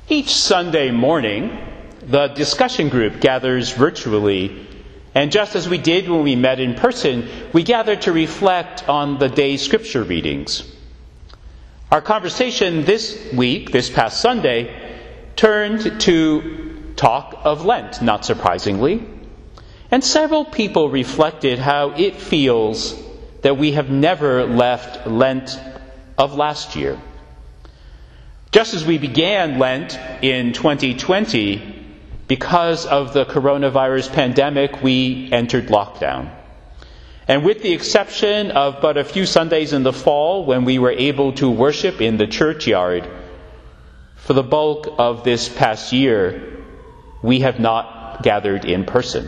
Each Sunday morning, the discussion group gathers virtually, and just as we did when we met in person, we gather to reflect on the day's scripture readings. Our conversation this past Sunday, turned to talk of Lent, not surprisingly, and several people reflected how it feels that we have never left Lent of last year. Just as we began Lent in 2020, because of the coronavirus pandemic, we entered lockdown. And with the exception of but a few Sundays in the fall when we were able to worship in the churchyard, for the bulk of this past year, we have not gathered in person.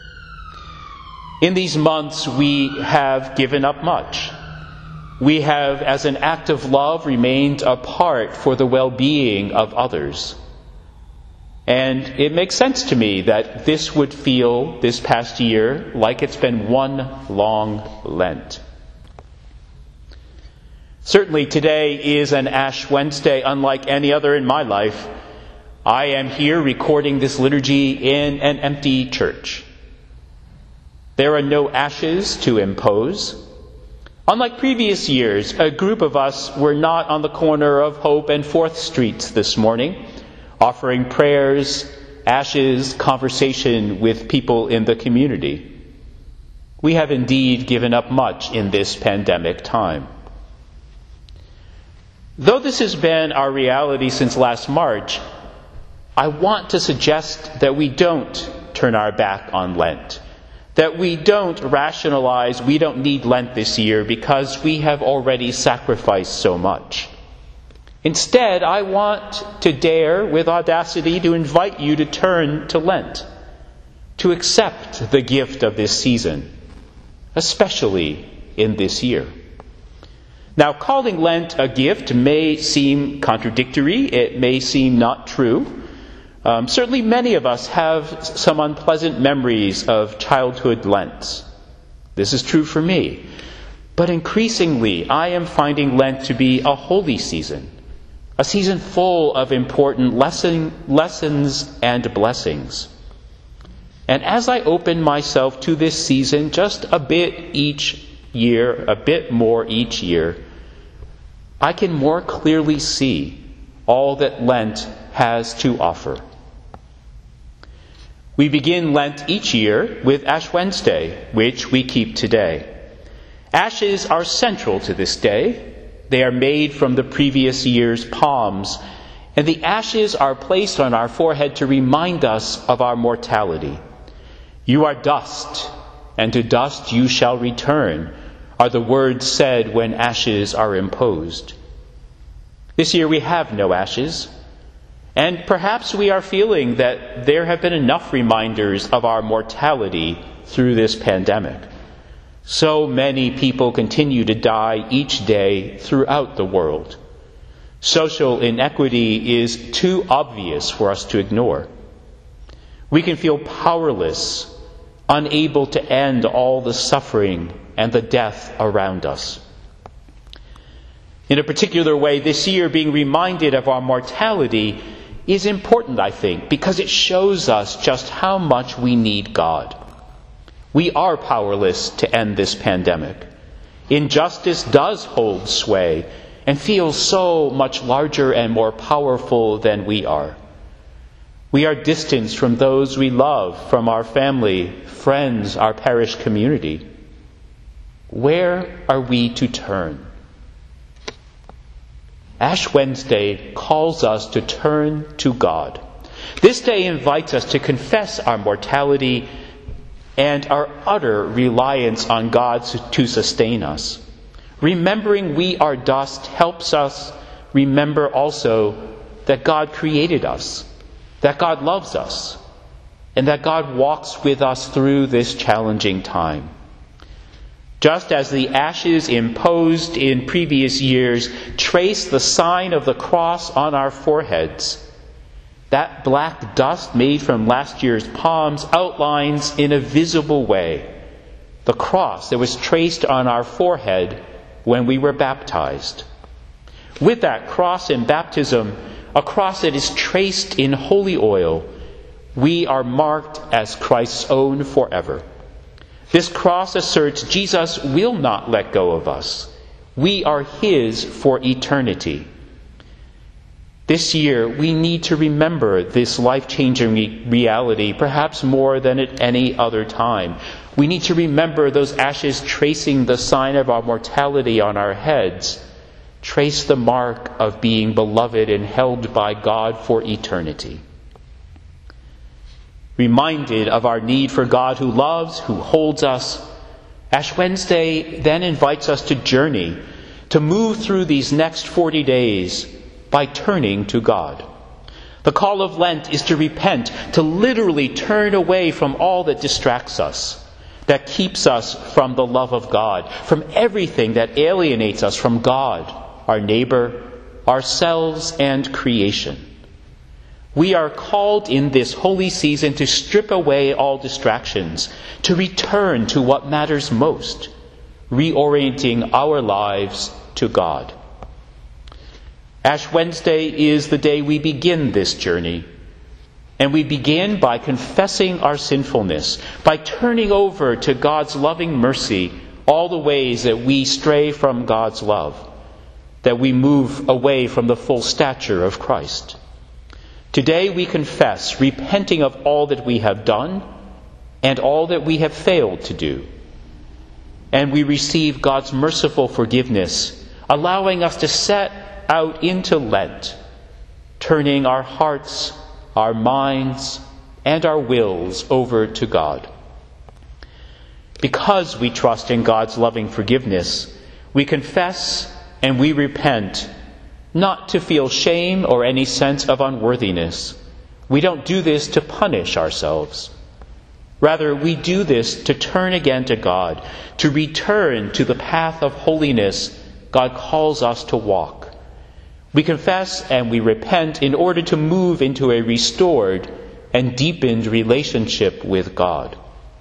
In these months, we have given up much. We have, as an act of love, remained apart for the well-being of others. And it makes sense to me that this would feel, this past year, like it's been one long Lent. Certainly today is an Ash Wednesday unlike any other in my life. I am here recording this liturgy in an empty church. There are no ashes to impose. Unlike previous years, a group of us were not on the corner of Hope and 4th Streets this morning, offering prayers, ashes, conversation with people in the community. We have indeed given up much in this pandemic time. Though this has been our reality since last March, I want to suggest that we don't turn our back on Lent. That we don't rationalize we don't need Lent this year because we have already sacrificed so much. Instead, I want to dare with audacity to invite you to turn to Lent, to accept the gift of this season, especially in this year. Now, calling Lent a gift may seem contradictory. It may seem not true. Certainly many of us have some unpleasant memories of childhood Lents. This is true for me. But increasingly, I am finding Lent to be a holy season, a season full of important lessons and blessings. And as I open myself to this season just a bit each year, a bit more each year, I can more clearly see all that Lent has to offer. We begin Lent each year with Ash Wednesday, which we keep today. Ashes are central to this day. They are made from the previous year's palms, and the ashes are placed on our forehead to remind us of our mortality. You are dust, and to dust you shall return, are the words said when ashes are imposed. This year we have no ashes. And perhaps we are feeling that there have been enough reminders of our mortality through this pandemic. So many people continue to die each day throughout the world. Social inequity is too obvious for us to ignore. We can feel powerless, unable to end all the suffering and the death around us. In a particular way, this year, being reminded of our mortality is important, I think, because it shows us just how much we need God. We are powerless to end this pandemic. Injustice does hold sway and feels so much larger and more powerful than we are. We are distanced from those we love, from our family, friends, our parish community. Where are we to turn? Ash Wednesday calls us to turn to God. This day invites us to confess our mortality and our utter reliance on God to sustain us. Remembering we are dust helps us remember also that God created us, that God loves us, and that God walks with us through this challenging time. Just as the ashes imposed in previous years trace the sign of the cross on our foreheads, that black dust made from last year's palms outlines in a visible way the cross that was traced on our forehead when we were baptized. With that cross in baptism, a cross that is traced in holy oil, we are marked as Christ's own forever. This cross asserts Jesus will not let go of us. We are His for eternity. This year, we need to remember this life-changing reality, perhaps more than at any other time. We need to remember those ashes tracing the sign of our mortality on our heads, trace the mark of being beloved and held by God for eternity. Reminded of our need for God who loves, who holds us, Ash Wednesday then invites us to journey, to move through these next 40 days by turning to God. The call of Lent is to repent, to literally turn away from all that distracts us, that keeps us from the love of God, from everything that alienates us from God, our neighbor, ourselves, and creation. We are called in this holy season to strip away all distractions, to return to what matters most, reorienting our lives to God. Ash Wednesday is the day we begin this journey. And we begin by confessing our sinfulness, by turning over to God's loving mercy all the ways that we stray from God's love, that we move away from the full stature of Christ. Today we confess, repenting of all that we have done and all that we have failed to do. And we receive God's merciful forgiveness, allowing us to set out into Lent, turning our hearts, our minds, and our wills over to God. Because we trust in God's loving forgiveness, we confess and we repent, not to feel shame or any sense of unworthiness. We don't do this to punish ourselves. Rather, we do this to turn again to God, to return to the path of holiness God calls us to walk. We confess and we repent in order to move into a restored and deepened relationship with God.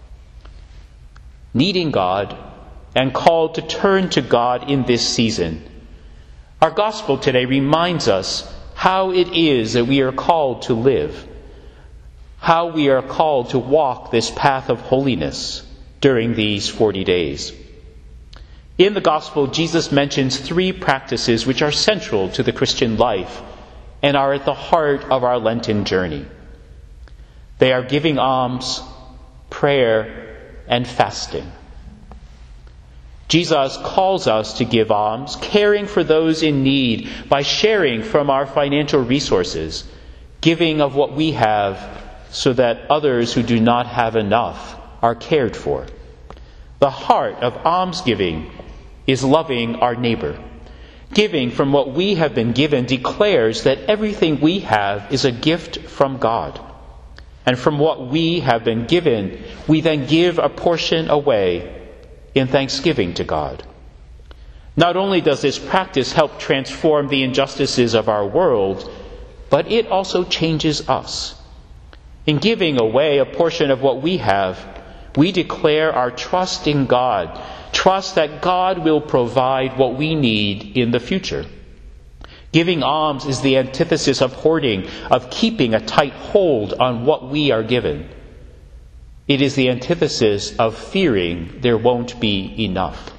Needing God and called to turn to God in this season, our gospel today reminds us how it is that we are called to live, how we are called to walk this path of holiness during these 40 days. In the Gospel, Jesus mentions 3 practices which are central to the Christian life and are at the heart of our Lenten journey. They are giving alms, prayer, and fasting. Jesus calls us to give alms, caring for those in need by sharing from our financial resources, giving of what we have so that others who do not have enough are cared for. The heart of almsgiving is loving our neighbor. Giving from what we have been given declares that everything we have is a gift from God. And from what we have been given, we then give a portion away in thanksgiving to God. Not only does this practice help transform the injustices of our world, but it also changes us. In giving away a portion of what we have, we declare our trust in God, trust that God will provide what we need in the future. Giving alms is the antithesis of hoarding, of keeping a tight hold on what we are given. It is the antithesis of fearing there won't be enough.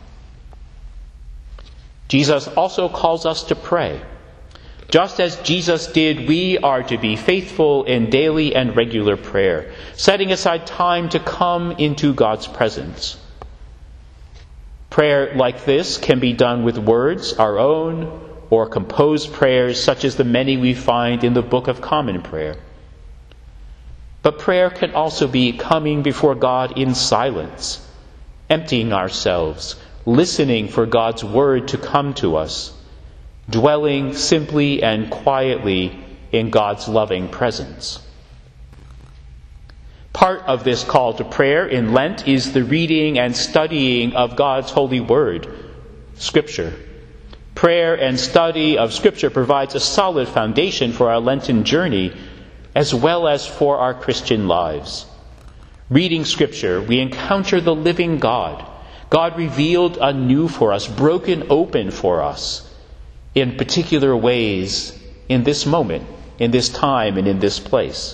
Jesus also calls us to pray. Just as Jesus did, we are to be faithful in daily and regular prayer, setting aside time to come into God's presence. Prayer like this can be done with words, our own, or composed prayers such as the many we find in the Book of Common Prayer. But prayer can also be coming before God in silence, emptying ourselves, listening for God's word to come to us, dwelling simply and quietly in God's loving presence. Part of this call to prayer in Lent is the reading and studying of God's holy word, Scripture. Prayer and study of Scripture provides a solid foundation for our Lenten journey, as well as for our Christian lives. Reading Scripture, we encounter the living God, God revealed anew for us, broken open for us in particular ways in this moment, in this time, and in this place.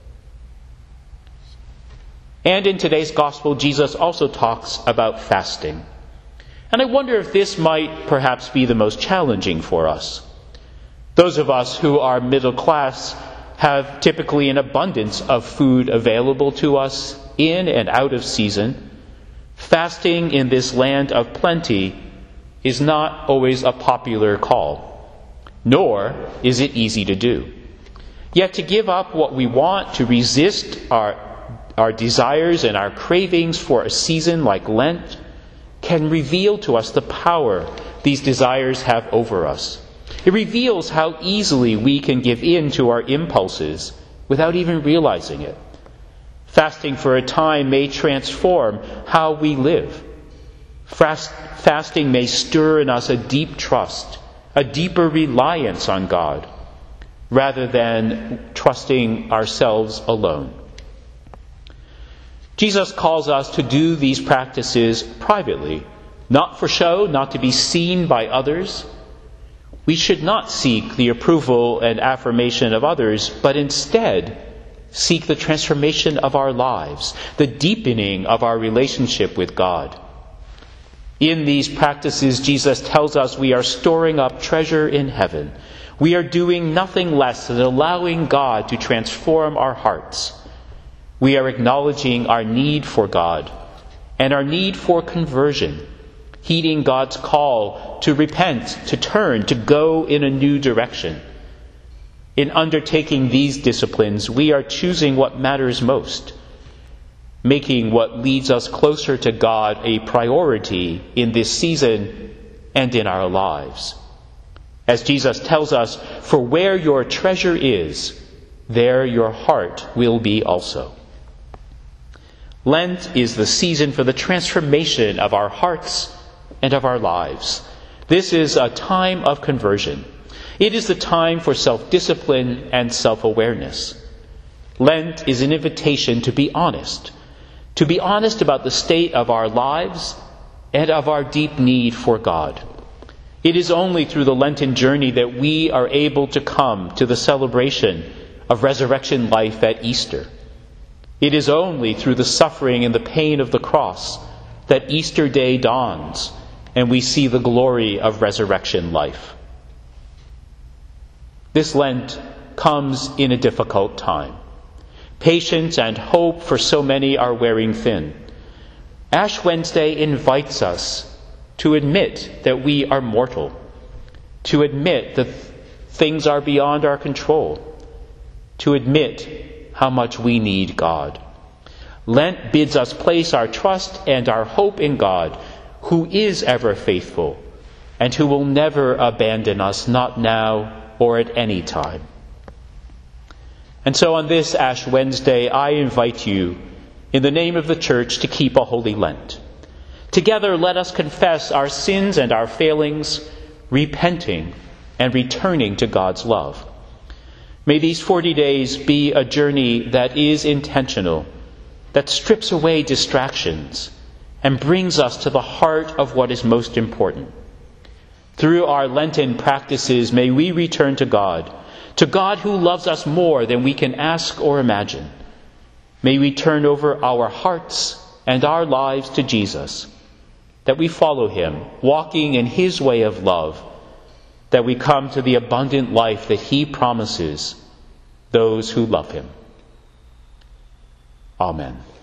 And in today's gospel, Jesus also talks about fasting. And I wonder if this might perhaps be the most challenging for us. Those of us who are middle class have typically an abundance of food available to us in and out of season. Fasting in this land of plenty is not always a popular call, nor is it easy to do. Yet to give up what we want, to resist our desires and our cravings for a season like Lent, can reveal to us the power these desires have over us. It reveals how easily we can give in to our impulses without even realizing it. Fasting for a time may transform how we live. Fasting may stir in us a deep trust, a deeper reliance on God, rather than trusting ourselves alone. Jesus calls us to do these practices privately, not for show, not to be seen by others. We should not seek the approval and affirmation of others, but instead seek the transformation of our lives, the deepening of our relationship with God. In these practices, Jesus tells us we are storing up treasure in heaven. We are doing nothing less than allowing God to transform our hearts. We are acknowledging our need for God and our need for conversion, heeding God's call to repent, to turn, to go in a new direction. In undertaking these disciplines, we are choosing what matters most, making what leads us closer to God a priority in this season and in our lives. As Jesus tells us, "For where your treasure is, there your heart will be also." Lent is the season for the transformation of our hearts and of our lives. This is a time of conversion. It is the time for self-discipline and self-awareness. Lent is an invitation to be honest about the state of our lives and of our deep need for God. It is only through the Lenten journey that we are able to come to the celebration of resurrection life at Easter. It is only through the suffering and the pain of the cross that Easter Day dawns and we see the glory of resurrection life. This Lent comes in a difficult time. Patience and hope for so many are wearing thin. Ash Wednesday invites us to admit that we are mortal, to admit that things are beyond our control, to admit how much we need God. Lent bids us place our trust and our hope in God, who is ever faithful and who will never abandon us, not now or at any time. And so on this Ash Wednesday, I invite you, in the name of the Church, to keep a holy Lent. Together, let us confess our sins and our failings, repenting and returning to God's love. May these 40 days be a journey that is intentional, that strips away distractions and brings us to the heart of what is most important. Through our Lenten practices, may we return to God who loves us more than we can ask or imagine. May we turn over our hearts and our lives to Jesus, that we follow him, walking in his way of love, that we come to the abundant life that he promises those who love him. Amen.